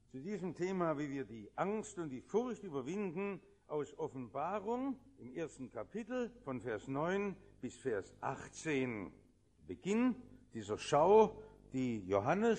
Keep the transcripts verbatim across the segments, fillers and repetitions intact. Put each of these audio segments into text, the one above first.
zu diesem Thema, wie wir die Angst und die Furcht überwinden, aus Offenbarung im ersten Kapitel von Vers neun bis Vers achtzehn. Beginn dieser Schau, die Johannes,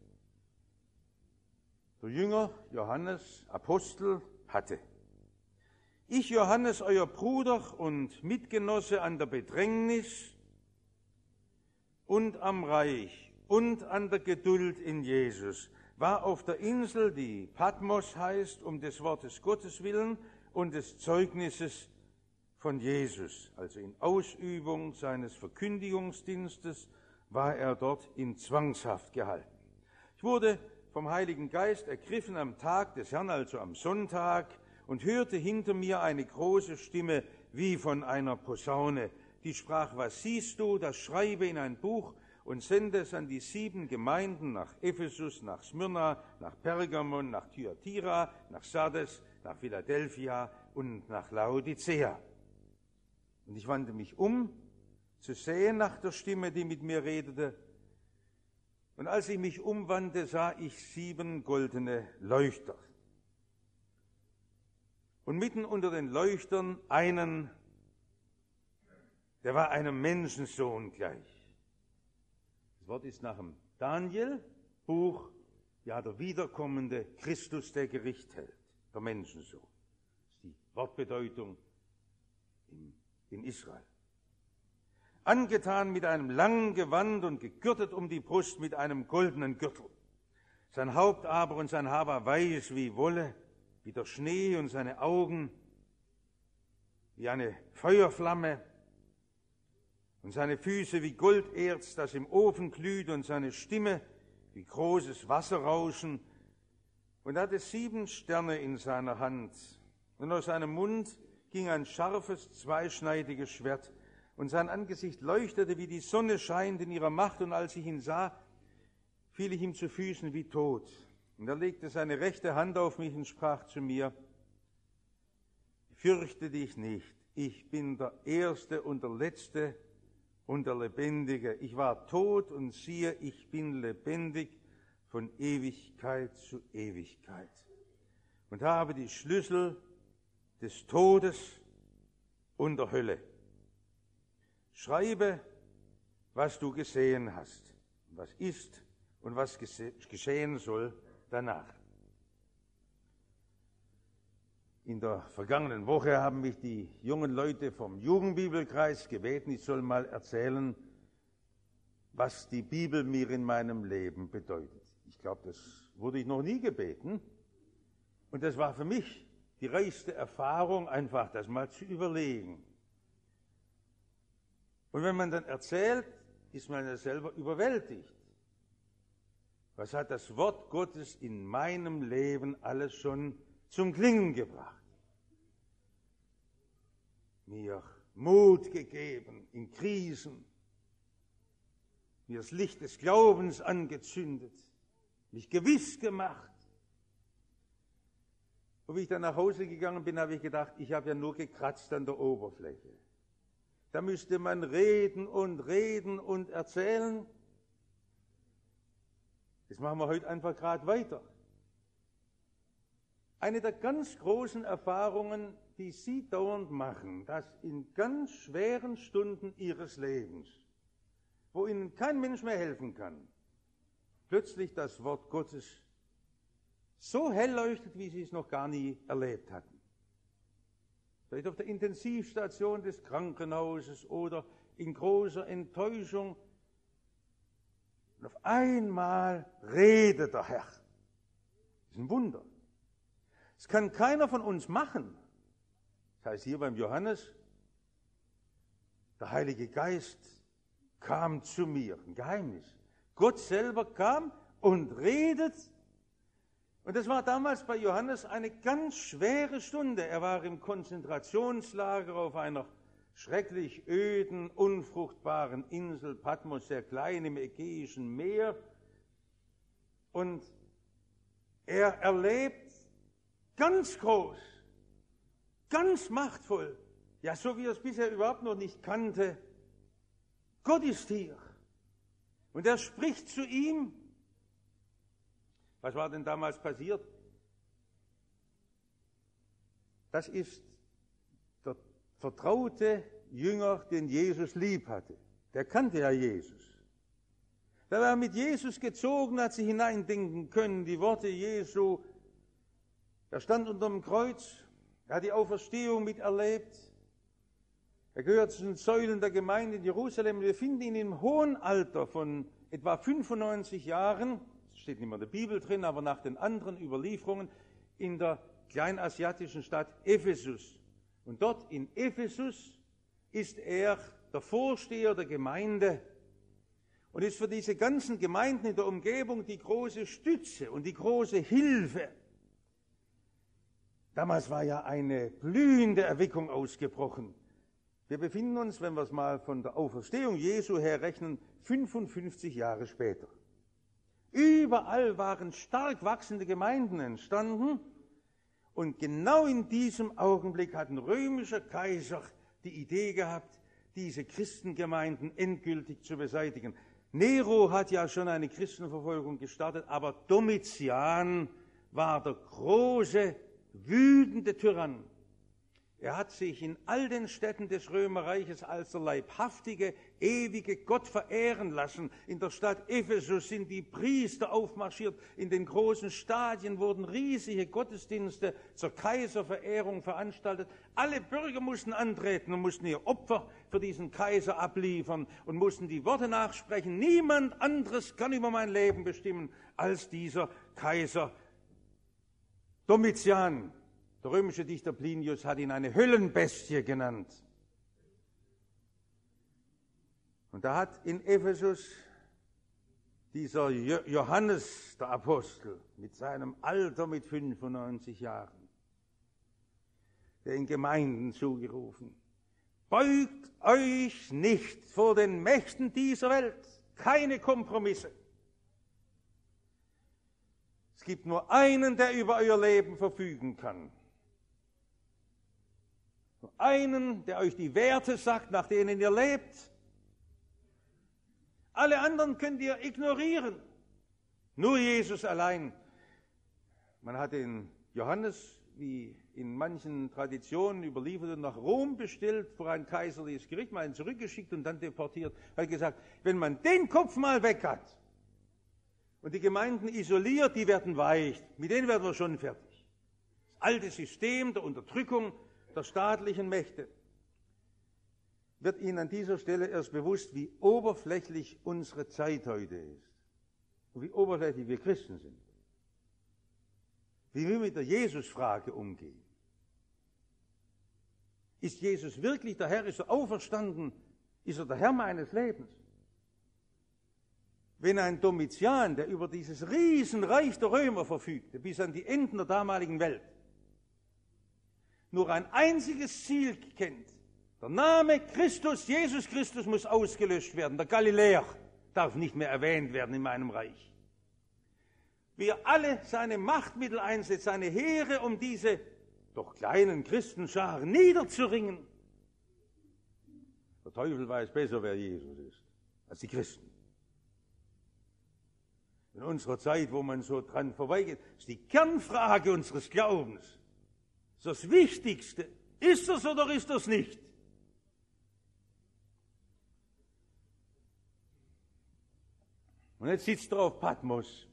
der Jünger Johannes, Apostel, hatte. Ich, Johannes, euer Bruder und Mitgenosse an der Bedrängnis und am Reich und an der Geduld in Jesus, war auf der Insel, die Patmos heißt, um des Wortes Gottes willen und des Zeugnisses von Jesus. Also in Ausübung seines Verkündigungsdienstes war er dort in Zwangshaft gehalten. Ich wurde vom Heiligen Geist ergriffen am Tag des Herrn, also am Sonntag, und hörte hinter mir eine große Stimme wie von einer Posaune, die sprach: Was siehst du? Das schreibe in ein Buch und sende es an die sieben Gemeinden, nach Ephesus, nach Smyrna, nach Pergamon, nach Thyatira, nach Sardes, nach Philadelphia und nach Laodicea. Und ich wandte mich um, zu sehen nach der Stimme, die mit mir redete. Und als ich mich umwandte, sah ich sieben goldene Leuchter. Und mitten unter den Leuchtern einen, der war einem Menschensohn gleich. Das Wort ist nach dem Daniel-Buch, ja, der wiederkommende Christus, der Gericht hält, der Menschensohn. Das ist die Wortbedeutung in, in Israel. Angetan mit einem langen Gewand und gegürtet um die Brust mit einem goldenen Gürtel. Sein Haupt aber und sein Haar war weiß wie Wolle, wie der Schnee, und seine Augen wie eine Feuerflamme, und seine Füße wie Golderz, das im Ofen glüht, und seine Stimme wie großes Wasserrauschen. Und er hatte sieben Sterne in seiner Hand. Und aus seinem Mund ging ein scharfes, zweischneidiges Schwert. Und sein Angesicht leuchtete, wie die Sonne scheint in ihrer Macht. Und als ich ihn sah, fiel ich ihm zu Füßen wie tot. Und er legte seine rechte Hand auf mich und sprach zu mir: Fürchte dich nicht, ich bin der Erste und der Letzte und der Lebendige. Ich war tot und siehe, ich bin lebendig von Ewigkeit zu Ewigkeit und habe die Schlüssel des Todes und der Hölle. Schreibe, was du gesehen hast, was ist und was geschehen soll danach. In der vergangenen Woche haben mich die jungen Leute vom Jugendbibelkreis gebeten, ich soll mal erzählen, was die Bibel mir in meinem Leben bedeutet. Ich glaube, das wurde ich noch nie gebeten. Und das war für mich die reichste Erfahrung, einfach das mal zu überlegen. Und wenn man dann erzählt, ist man ja selber überwältigt. Was hat das Wort Gottes in meinem Leben alles schon zum Klingen gebracht? Mir Mut gegeben in Krisen, mir das Licht des Glaubens angezündet, mich gewiss gemacht. Und wie ich dann nach Hause gegangen bin, habe ich gedacht, ich habe ja nur gekratzt an der Oberfläche. Da müsste man reden und reden und erzählen. Das machen wir heute einfach gerade weiter. Eine der ganz großen Erfahrungen, die Sie dauernd machen, dass in ganz schweren Stunden Ihres Lebens, wo Ihnen kein Mensch mehr helfen kann, plötzlich das Wort Gottes so hell leuchtet, wie Sie es noch gar nie erlebt hatten. Vielleicht auf der Intensivstation des Krankenhauses oder in großer Enttäuschung. Und auf einmal redet der Herr. Das ist ein Wunder. Das kann keiner von uns machen. Das heißt hier beim Johannes, der Heilige Geist kam zu mir, ein Geheimnis. Gott selber kam und redet. Und das war damals bei Johannes eine ganz schwere Stunde. Er war im Konzentrationslager auf einer schrecklich öden, unfruchtbaren Insel Patmos, sehr klein im Ägäischen Meer. Und er erlebt ganz groß, ganz machtvoll, ja, so wie er es bisher überhaupt noch nicht kannte, Gott ist hier. Und er spricht zu ihm, Was war denn damals passiert? Das ist der vertraute Jünger, den Jesus lieb hatte. Der kannte ja Jesus. Da war er mit Jesus gezogen, hat sich hineindenken können, die Worte Jesu. Er stand unter dem Kreuz, er hat die Auferstehung miterlebt. Er gehört zu den Säulen der Gemeinde in Jerusalem. Wir finden ihn im hohen Alter von etwa fünfundneunzig Jahren, das steht nicht mehr in der Bibel drin, aber nach den anderen Überlieferungen, in der kleinasiatischen Stadt Ephesus. Und dort in Ephesus ist er der Vorsteher der Gemeinde und ist für diese ganzen Gemeinden in der Umgebung die große Stütze und die große Hilfe. Damals war ja eine blühende Erweckung ausgebrochen. Wir befinden uns, wenn wir es mal von der Auferstehung Jesu her rechnen, fünfundfünfzig Jahre später. Überall waren stark wachsende Gemeinden entstanden und genau in diesem Augenblick hat ein römischer Kaiser die Idee gehabt, diese Christengemeinden endgültig zu beseitigen. Nero hat ja schon eine Christenverfolgung gestartet, aber Domitian war der große, wütende Tyrann. Er hat sich in all den Städten des Römerreiches als der leibhaftige, ewige Gott verehren lassen. In der Stadt Ephesus sind die Priester aufmarschiert. In den großen Stadien wurden riesige Gottesdienste zur Kaiserverehrung veranstaltet. Alle Bürger mussten antreten und mussten ihr Opfer für diesen Kaiser abliefern und mussten die Worte nachsprechen. Niemand anderes kann über mein Leben bestimmen als dieser Kaiser Domitian. Der römische Dichter Plinius hat ihn eine Höllenbestie genannt. Und da hat in Ephesus dieser Johannes, der Apostel, mit seinem Alter mit fünfundneunzig Jahren, der in Gemeinden zugerufen: Beugt euch nicht vor den Mächten dieser Welt, keine Kompromisse. Es gibt nur einen, der über euer Leben verfügen kann. Nur einen, der euch die Werte sagt, nach denen ihr lebt. Alle anderen könnt ihr ignorieren. Nur Jesus allein. Man hat den Johannes, wie in manchen Traditionen überliefert, nach Rom bestellt, vor ein kaiserliches Gericht, mal ihn zurückgeschickt und dann deportiert. Er hat gesagt, wenn man den Kopf mal weg hat und die Gemeinden isoliert, die werden weich. Mit denen werden wir schon fertig. Das alte System der Unterdrückung der staatlichen Mächte, wird Ihnen an dieser Stelle erst bewusst, wie oberflächlich unsere Zeit heute ist und wie oberflächlich wir Christen sind. Wie wir mit der Jesus-Frage umgehen. Ist Jesus wirklich der Herr? Ist er auferstanden? Ist er der Herr meines Lebens? Wenn ein Domitian, der über dieses Riesenreich der Römer verfügte, bis an die Enden der damaligen Welt, nur ein einziges Ziel kennt. Der Name Christus, Jesus Christus, muss ausgelöscht werden. Der Galiläer darf nicht mehr erwähnt werden in meinem Reich. Wie er alle seine Machtmittel einsetzt, seine Heere, um diese doch kleinen Christenscharen niederzuringen. Der Teufel weiß besser, wer Jesus ist, als die Christen. In unserer Zeit, wo man so dran vorbeigeht, ist die Kernfrage unseres Glaubens. Das Wichtigste. Ist das oder ist das nicht? Und jetzt sitzt er auf Patmos.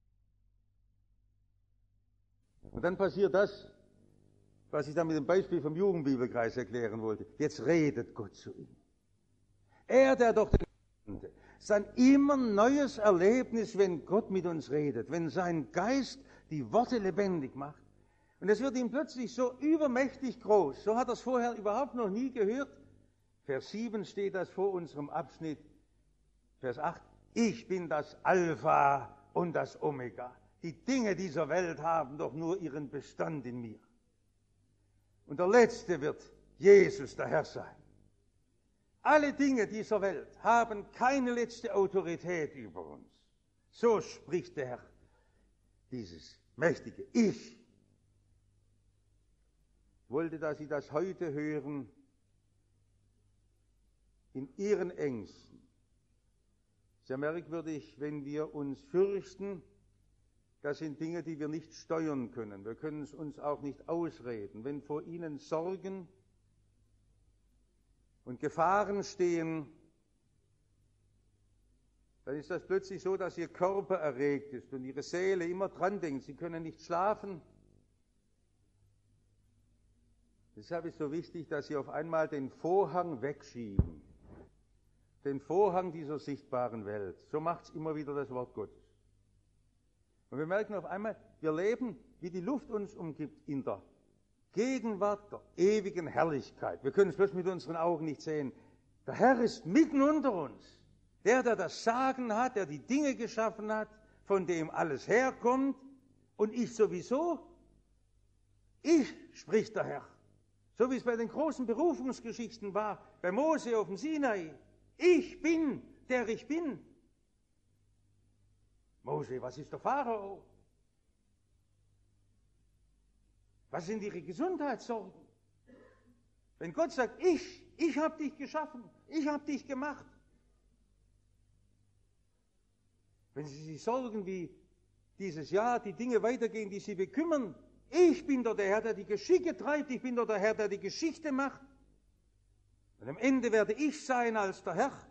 Und dann passiert das, was ich da mit dem Beispiel vom Jugendbibelkreis erklären wollte. Jetzt redet Gott zu ihm. Er, der doch den kannte. Es ist ein immer neues Erlebnis, wenn Gott mit uns redet, wenn sein Geist die Worte lebendig macht. Und es wird ihm plötzlich so übermächtig groß. So hat er es vorher überhaupt noch nie gehört. Vers sieben steht das vor unserem Abschnitt. Vers acht. Ich bin das Alpha und das Omega. Die Dinge dieser Welt haben doch nur ihren Bestand in mir. Und der Letzte wird Jesus, der Herr, sein. Alle Dinge dieser Welt haben keine letzte Autorität über uns. So spricht der Herr, dieses mächtige Ich. Ich wollte, dass Sie das heute hören, in Ihren Ängsten. Sehr merkwürdig, wenn wir uns fürchten, Das sind Dinge, die wir nicht steuern können. Wir können es uns auch nicht ausreden. Wenn vor ihnen Sorgen und Gefahren stehen, dann ist das plötzlich so, dass ihr Körper erregt ist und ihre Seele immer dran denkt. Sie können nicht schlafen. Deshalb ist es so wichtig, dass sie auf einmal den Vorhang wegschieben. Den Vorhang dieser sichtbaren Welt. So macht es immer wieder das Wort Gottes. Und wir merken auf einmal, wir leben, wie die Luft uns umgibt, in der Gegenwart der ewigen Herrlichkeit. Wir können es bloß mit unseren Augen nicht sehen. Der Herr ist mitten unter uns. Der, der das Sagen hat, der die Dinge geschaffen hat, von dem alles herkommt. Und ich sowieso. Ich, spricht der Herr. So wie es bei den großen Berufungsgeschichten war, bei Mose auf dem Sinai. Ich bin, der ich bin. Mose, was ist der Pharao? Was sind ihre Gesundheitssorgen? Wenn Gott sagt, ich, ich habe dich geschaffen, ich habe dich gemacht. Wenn Sie sich sorgen, wie dieses Jahr die Dinge weitergehen, die Sie bekümmern, ich bin doch der Herr, der die Geschicke treibt, ich bin doch der Herr, der die Geschichte macht. Und am Ende werde ich sein als der Herr.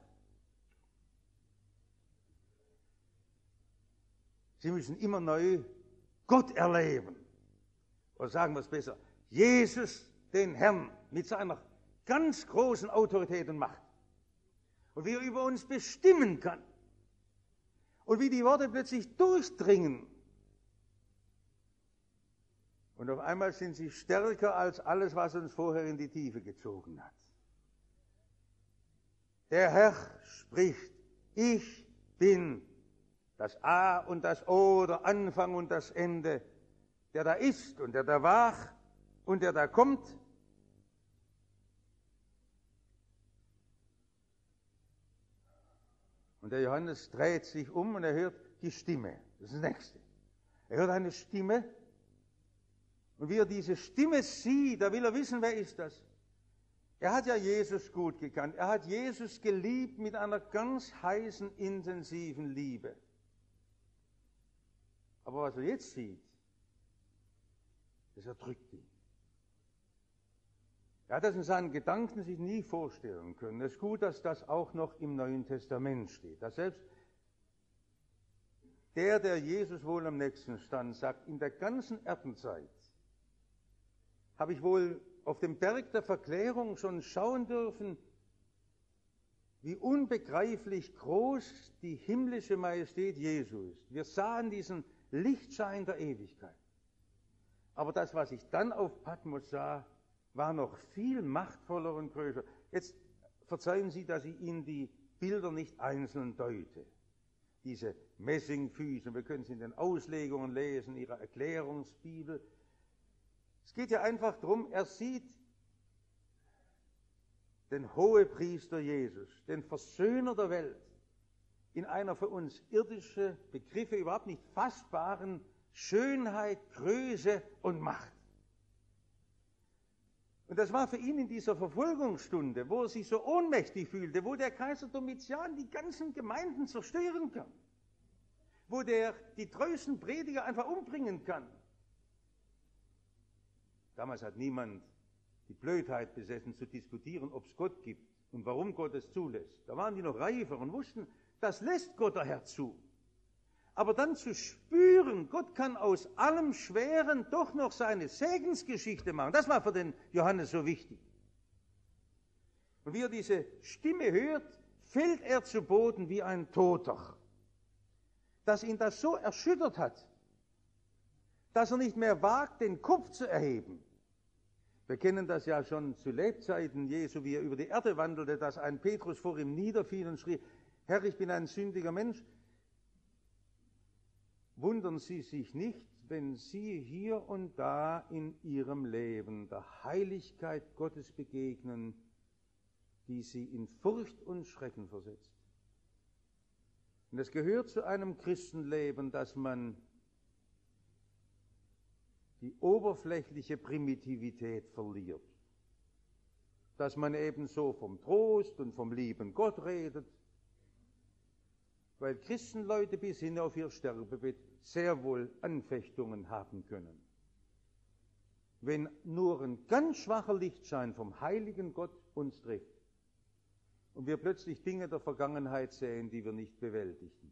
Sie müssen immer neu Gott erleben. Oder sagen wir es besser, Jesus, den Herrn, mit seiner ganz großen Autorität und Macht. Und wie er über uns bestimmen kann. Und wie die Worte plötzlich durchdringen. Und auf einmal sind sie stärker als alles, was uns vorher in die Tiefe gezogen hat. Der Herr spricht, ich bin das A und das O, der Anfang und das Ende, der da ist und der da war und der da kommt. Und der Johannes dreht sich um und er hört die Stimme. Das ist das Nächste. Er hört eine Stimme. Und wie er diese Stimme sieht, da will er wissen, wer ist das? Er hat ja Jesus gut gekannt. Er hat Jesus geliebt mit einer ganz heißen, intensiven Liebe. Aber was er jetzt sieht, das erdrückt ihn. Er hat das in seinen Gedanken sich nie vorstellen können. Es ist gut, dass das auch noch im Neuen Testament steht. Dass selbst der, der Jesus wohl am nächsten stand, sagt, in der ganzen Erdenzeit habe ich wohl auf dem Berg der Verklärung schon schauen dürfen, wie unbegreiflich groß die himmlische Majestät Jesu ist. Wir sahen diesen Lichtschein der Ewigkeit. Aber das, was ich dann auf Patmos sah, war noch viel machtvoller und größer. Jetzt verzeihen Sie, dass ich Ihnen die Bilder nicht einzeln deute. Diese Messingfüße, wir können es in den Auslegungen lesen, Ihrer Erklärungsbibel. Es geht ja einfach darum, er sieht den Hohepriester Jesus, den Versöhner der Welt, in einer für uns irdische Begriffe überhaupt nicht fassbaren Schönheit, Größe und Macht. Und das war für ihn in dieser Verfolgungsstunde, wo er sich so ohnmächtig fühlte, wo der Kaiser Domitian die ganzen Gemeinden zerstören kann, wo der die treuesten Prediger einfach umbringen kann. Damals hat niemand die Blödheit besessen, zu diskutieren, ob es Gott gibt und warum Gott es zulässt. Da waren die noch reifer und wussten, das lässt Gott der Herr zu. Aber dann zu spüren, Gott kann aus allem Schweren doch noch seine Segensgeschichte machen, das war für den Johannes so wichtig. Und wie er diese Stimme hört, fällt er zu Boden wie ein Toter. Dass ihn das so erschüttert hat, dass er nicht mehr wagt, den Kopf zu erheben. Wir kennen das ja schon zu Lebzeiten Jesu, wie er über die Erde wandelte, dass ein Petrus vor ihm niederfiel und schrie, Herr, ich bin ein sündiger Mensch. Wundern Sie sich nicht, wenn Sie hier und da in Ihrem Leben der Heiligkeit Gottes begegnen, die Sie in Furcht und Schrecken versetzt. Und es gehört zu einem Christenleben, dass man die oberflächliche Primitivität verliert. Dass man ebenso vom Trost und vom lieben Gott redet, weil Christenleute bis hin auf ihr Sterbebett sehr wohl Anfechtungen haben können. Wenn nur ein ganz schwacher Lichtschein vom heiligen Gott uns trifft und wir plötzlich Dinge der Vergangenheit sehen, die wir nicht bewältigten.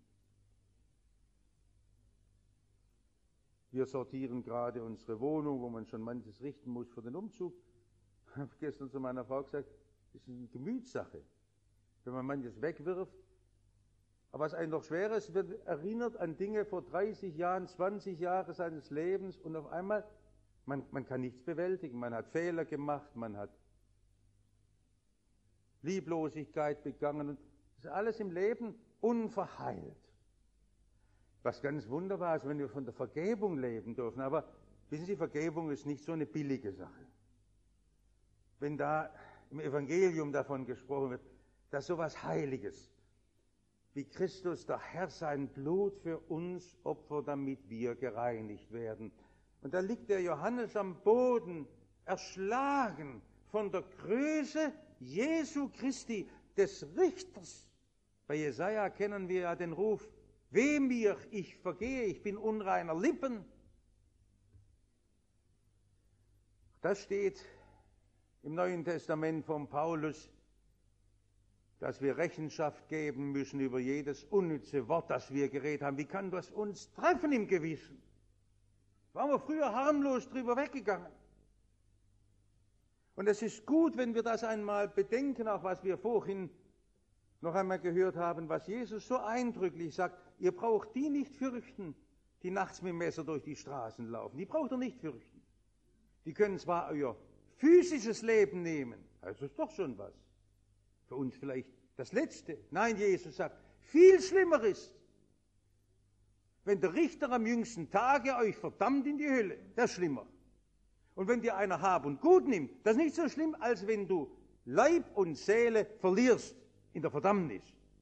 Wir sortieren gerade unsere Wohnung, wo man schon manches richten muss für den Umzug. Ich habe gestern zu meiner Frau gesagt, das ist eine Gemütssache, wenn man manches wegwirft. Aber was einem doch schwer ist, wird erinnert an Dinge vor dreißig Jahren, zwanzig Jahren seines Lebens und auf einmal, man, man kann nichts bewältigen. Man hat Fehler gemacht, man hat Lieblosigkeit begangen. Und das ist alles im Leben unverheilt. Was ganz wunderbar ist, wenn wir von der Vergebung leben dürfen. Aber wissen Sie, Vergebung ist nicht so eine billige Sache. Wenn da im Evangelium davon gesprochen wird, dass sowas Heiliges, wie Christus, der Herr, sein Blut für uns opfert, damit wir gereinigt werden. Und da liegt der Johannes am Boden, erschlagen von der Größe Jesu Christi, des Richters. Bei Jesaja kennen wir ja den Ruf, weh mir, ich vergehe, ich bin unreiner Lippen. Das steht im Neuen Testament von Paulus, dass wir Rechenschaft geben müssen über jedes unnütze Wort, das wir geredet haben. Wie kann das uns treffen im Gewissen? Waren wir früher harmlos drüber weggegangen. Und es ist gut, wenn wir das einmal bedenken, auch was wir vorhin noch einmal gehört haben, was Jesus so eindrücklich sagt. Ihr braucht die nicht fürchten, die nachts mit dem Messer durch die Straßen laufen. Die braucht ihr nicht fürchten. Die können zwar euer physisches Leben nehmen, also ist doch schon was. Für uns vielleicht das Letzte. Nein, Jesus sagt, viel schlimmer ist, wenn der Richter am jüngsten Tage euch verdammt in die Hölle. Das ist schlimmer. Und wenn dir einer Hab und Gut nimmt, das ist nicht so schlimm, als wenn du Leib und Seele verlierst in der Verdammnis.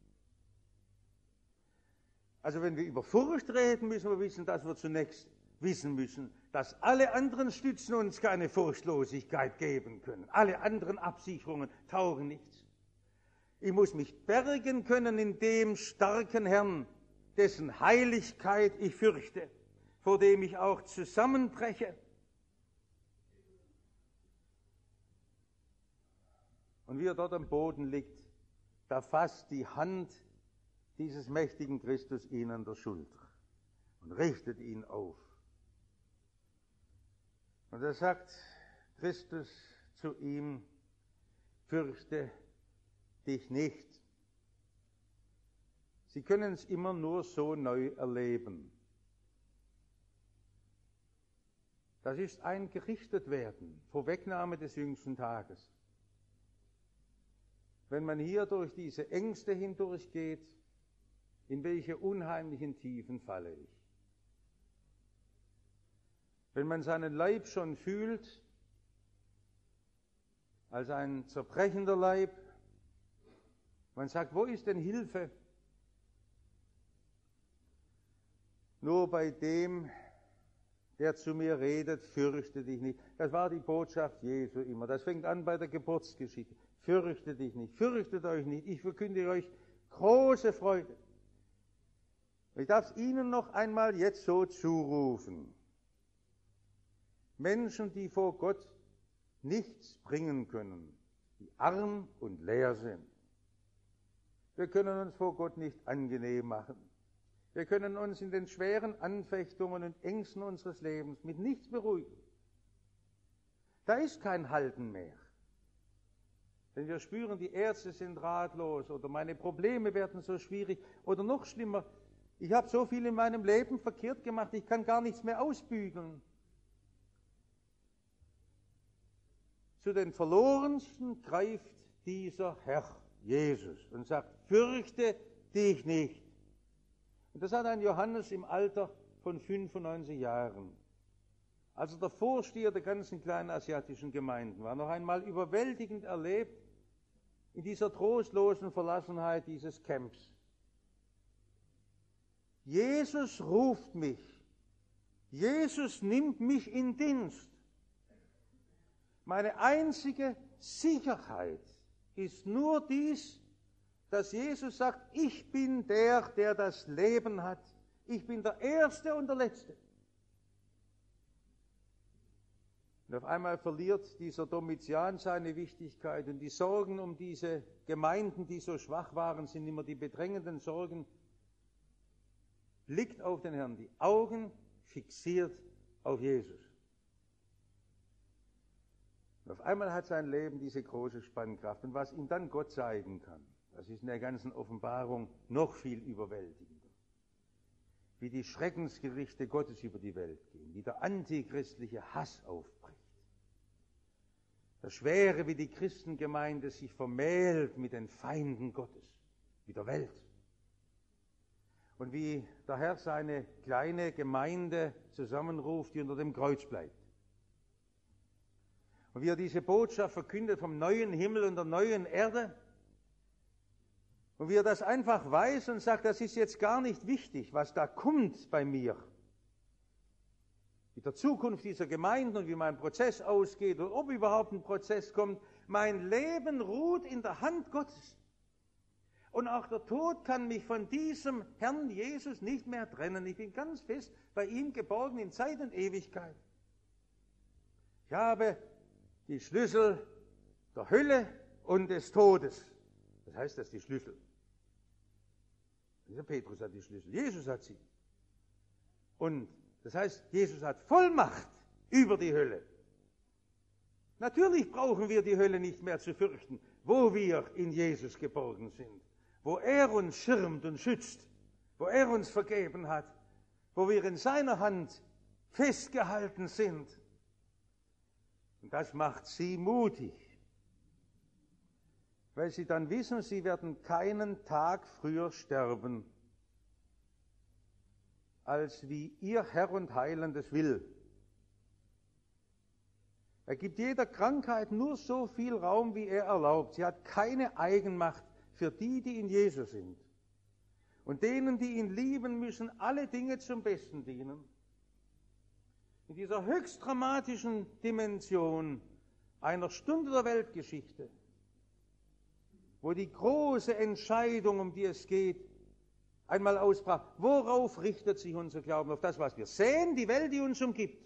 Also wenn wir über Furcht reden, müssen wir wissen, dass wir zunächst wissen müssen, dass alle anderen Stützen uns keine Furchtlosigkeit geben können. Alle anderen Absicherungen taugen nichts. Ich muss mich bergen können in dem starken Herrn, dessen Heiligkeit ich fürchte, vor dem ich auch zusammenbreche. Und wie er dort am Boden liegt, da fasst die Hand dieses mächtigen Christus ihn an der Schulter und richtet ihn auf. Und er sagt Christus zu ihm, fürchte dich nicht. Sie können es immer nur so neu erleben. Das ist ein Gerichtetwerden, Vorwegnahme des jüngsten Tages. Wenn man hier durch diese Ängste hindurchgeht, in welche unheimlichen Tiefen falle ich? Wenn man seinen Leib schon fühlt, als ein zerbrechender Leib, man sagt, wo ist denn Hilfe? Nur bei dem, der zu mir redet, fürchte dich nicht. Das war die Botschaft Jesu immer. Das fängt an bei der Geburtsgeschichte. Fürchte dich nicht, fürchtet euch nicht. Ich verkünde euch große Freude. Ich darf es Ihnen noch einmal jetzt so zurufen. Menschen, die vor Gott nichts bringen können, die arm und leer sind. Wir können uns vor Gott nicht angenehm machen. Wir können uns in den schweren Anfechtungen und Ängsten unseres Lebens mit nichts beruhigen. Da ist kein Halten mehr. Denn wir spüren, die Ärzte sind ratlos oder meine Probleme werden so schwierig oder noch schlimmer, ich habe so viel in meinem Leben verkehrt gemacht, ich kann gar nichts mehr ausbügeln. Zu den Verlorensten greift dieser Herr Jesus und sagt, fürchte dich nicht. Und das hat ein Johannes im Alter von fünfundneunzig Jahren, als er der Vorsteher der ganzen kleinen asiatischen Gemeinden war, noch einmal überwältigend erlebt in dieser trostlosen Verlassenheit dieses Camps. Jesus ruft mich. Jesus nimmt mich in Dienst. Meine einzige Sicherheit ist nur dies, dass Jesus sagt, ich bin der, der das Leben hat. Ich bin der Erste und der Letzte. Und auf einmal verliert dieser Domitian seine Wichtigkeit und die Sorgen um diese Gemeinden, die so schwach waren, sind immer die bedrängenden Sorgen. Blickt auf den Herrn, die Augen fixiert auf Jesus. Und auf einmal hat sein Leben diese große Spannkraft. Und was ihm dann Gott zeigen kann, das ist in der ganzen Offenbarung noch viel überwältigender. Wie die Schreckensgerichte Gottes über die Welt gehen, wie der antichristliche Hass aufbricht. Das Schwere, wie die Christengemeinde sich vermählt mit den Feinden Gottes, mit der Welt. Und wie der Herr seine kleine Gemeinde zusammenruft, die unter dem Kreuz bleibt. Und wie er diese Botschaft verkündet vom neuen Himmel und der neuen Erde. Und wie er das einfach weiß und sagt, das ist jetzt gar nicht wichtig, was da kommt bei mir. Mit der Zukunft dieser Gemeinden und wie mein Prozess ausgeht und ob überhaupt ein Prozess kommt. Mein Leben ruht in der Hand Gottes. Und auch der Tod kann mich von diesem Herrn Jesus nicht mehr trennen. Ich bin ganz fest bei ihm geborgen in Zeit und Ewigkeit. Ich habe die Schlüssel der Hölle und des Todes. Das heißt, das ist die Schlüssel. Dieser Petrus hat die Schlüssel. Jesus hat sie. Und das heißt, Jesus hat Vollmacht über die Hölle. Natürlich brauchen wir die Hölle nicht mehr zu fürchten, wo wir in Jesus geborgen sind. Wo er uns schirmt und schützt, wo er uns vergeben hat, wo wir in seiner Hand festgehalten sind. Und das macht sie mutig, weil sie dann wissen, sie werden keinen Tag früher sterben, als wie ihr Herr und Heiland es will. Er gibt jeder Krankheit nur so viel Raum, wie er erlaubt. Sie hat keine Eigenmacht für die, die in Jesus sind. Und denen, die ihn lieben, müssen alle Dinge zum Besten dienen. In dieser höchst dramatischen Dimension einer Stunde der Weltgeschichte, wo die große Entscheidung, um die es geht, einmal ausbrach. Worauf richtet sich unser Glauben? Auf das, was wir sehen, die Welt, die uns umgibt.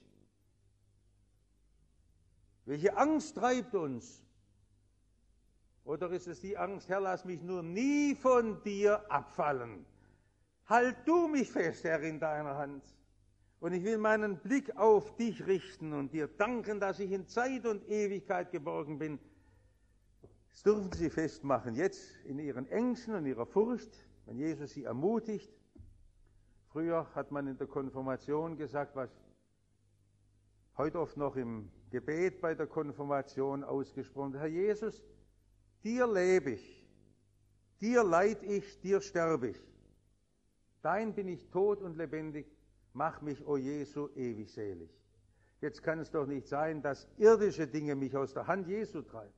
Welche Angst treibt uns? Oder ist es die Angst, Herr, lass mich nur nie von dir abfallen. Halt du mich fest, Herr, in deiner Hand. Und ich will meinen Blick auf dich richten und dir danken, dass ich in Zeit und Ewigkeit geborgen bin. Das dürfen Sie festmachen, jetzt in Ihren Ängsten und Ihrer Furcht, wenn Jesus Sie ermutigt. Früher hat man in der Konfirmation gesagt, was heute oft noch im Gebet bei der Konfirmation ausgesprochen wird. Herr Jesus, dir lebe ich, dir leid ich, dir sterbe ich. Dein bin ich tot und lebendig, mach mich, o Jesu, ewig selig. Jetzt kann es doch nicht sein, dass irdische Dinge mich aus der Hand Jesu treiben.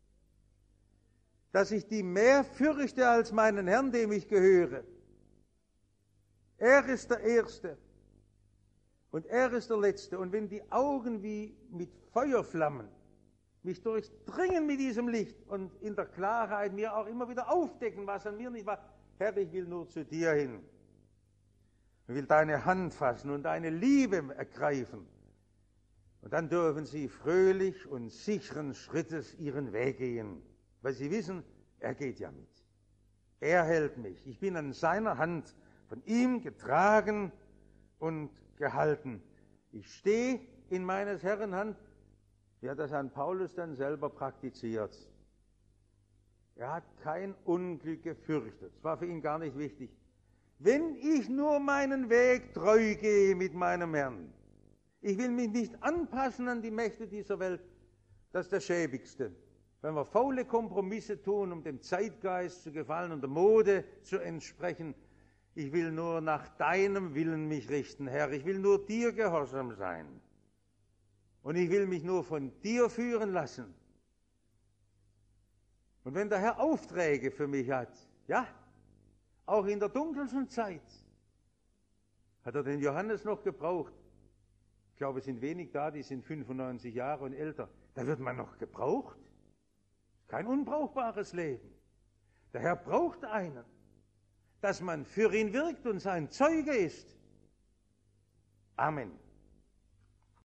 Dass ich die mehr fürchte als meinen Herrn, dem ich gehöre. Er ist der Erste und er ist der Letzte. Und wenn die Augen wie mit Feuerflammen mich durchdringen mit diesem Licht und in der Klarheit mir auch immer wieder aufdecken, was an mir nicht war. Herr, ich will nur zu dir hin. Ich will deine Hand fassen und deine Liebe ergreifen. Und dann dürfen sie fröhlich und sicheren Schrittes ihren Weg gehen, weil sie wissen, er geht ja mit. Er hält mich. Ich bin an seiner Hand von ihm getragen und gehalten. Ich stehe in meines Herrn Hand. Wie hat das an Paulus dann selber praktiziert? Er hat kein Unglück gefürchtet. Es war für ihn gar nicht wichtig. Wenn ich nur meinen Weg treu gehe mit meinem Herrn, ich will mich nicht anpassen an die Mächte dieser Welt, das ist das Schäbigste. Wenn wir faule Kompromisse tun, um dem Zeitgeist zu gefallen und der Mode zu entsprechen, ich will nur nach deinem Willen mich richten, Herr, ich will nur dir gehorsam sein. Und ich will mich nur von dir führen lassen. Und wenn der Herr Aufträge für mich hat, ja, auch in der dunkelsten Zeit, hat er den Johannes noch gebraucht. Ich glaube, es sind wenig da, die sind fünfundneunzig Jahre und älter. Da wird man noch gebraucht. Kein unbrauchbares Leben. Der Herr braucht einen, dass man für ihn wirkt und sein Zeuge ist. Amen.